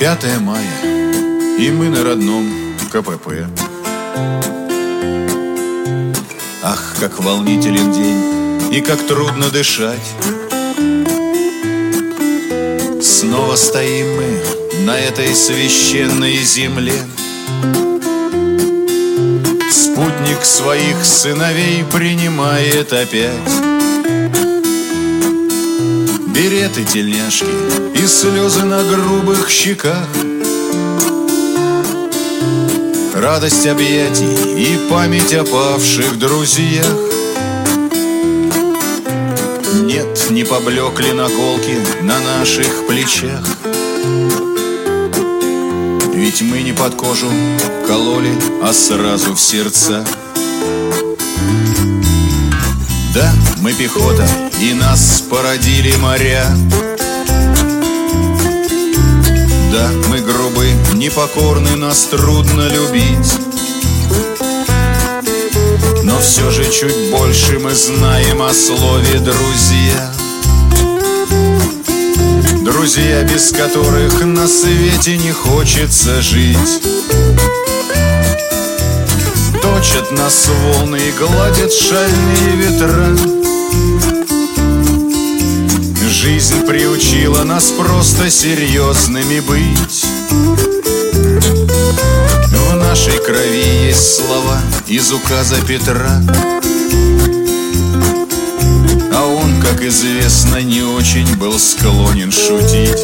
5 мая, и мы на родном КПП. Ах, как волнителен день, и как трудно дышать. Снова стоим мы на этой священной земле. Спутник своих сыновей принимает опять. Береты, тельняшки и слезы на грубых щеках, радость объятий и память о павших друзьях. Нет, не поблекли наколки на наших плечах, ведь мы не под кожу кололи, а сразу в сердца. Да, мы пехота, и нас породили моря. Да, мы грубы, непокорны, нас трудно любить. Но все же чуть больше мы знаем о слове «друзья». Друзья, без которых на свете не хочется жить. Точат нас волны и гладят шальные ветра. Жизнь приучила нас просто серьезными быть. В нашей крови есть слова из указа Петра, а он, как известно, не очень был склонен шутить.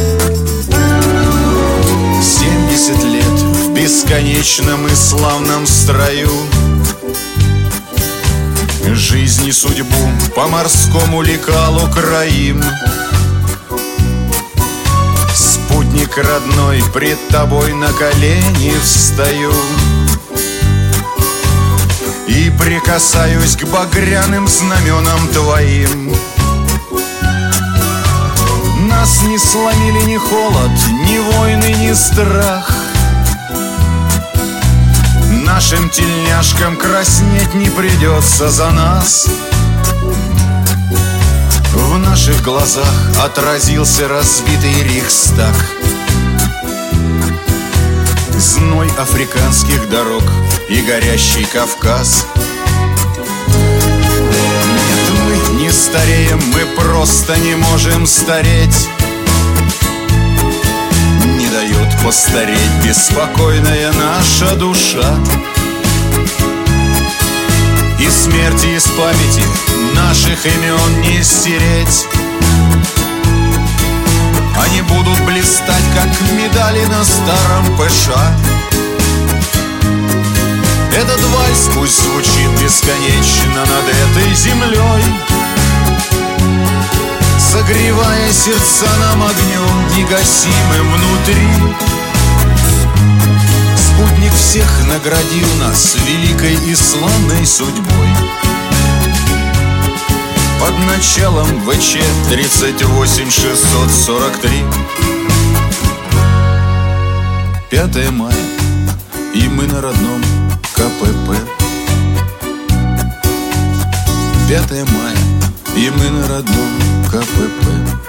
70 лет в бесконечном и славном строю, жизнь и судьбу по морскому лекалу краим. Спутник родной, пред тобой на колени встаю и прикасаюсь к багряным знаменам твоим. Нас не сломили ни холод, ни войны, ни страх. Нашим тельняшкам краснеть не придется за нас. В наших глазах отразился разбитый Рейхстаг. Зной африканских дорог и горящий Кавказ. Нет, мы не стареем, мы просто не можем стареть. Не дает постареть беспокойная наша душа. И смерти из памяти наших имен не стереть. Они будут блистать, как медали на старом ПШ. Этот вальс пусть звучит бесконечно над этой землей, согревая сердца нам огнем негасимым внутри. Спутник всех наградил нас великой и славной судьбой. Под началом ВЧ 38643. 5 мая, и мы на родном КПП. 5 мая, и мы на родном КПП.